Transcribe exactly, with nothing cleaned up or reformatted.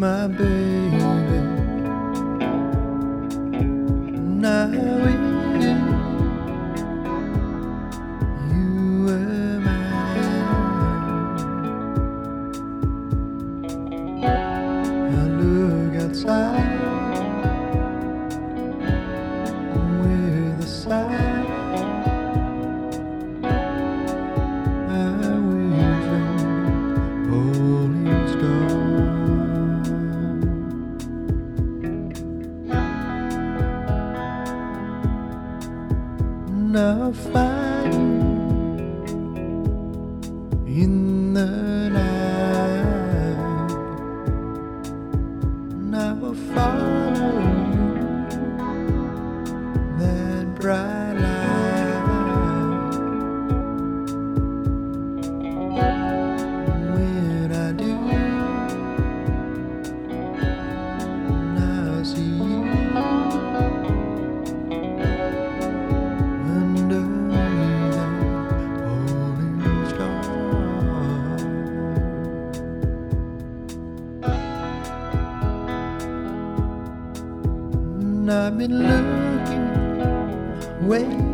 my baby. Now if you were mine, I look outside with a sigh. I wish I'm holding strong. Now find in the night. Now follow that bright light. When I do, I'll see you I've been looking way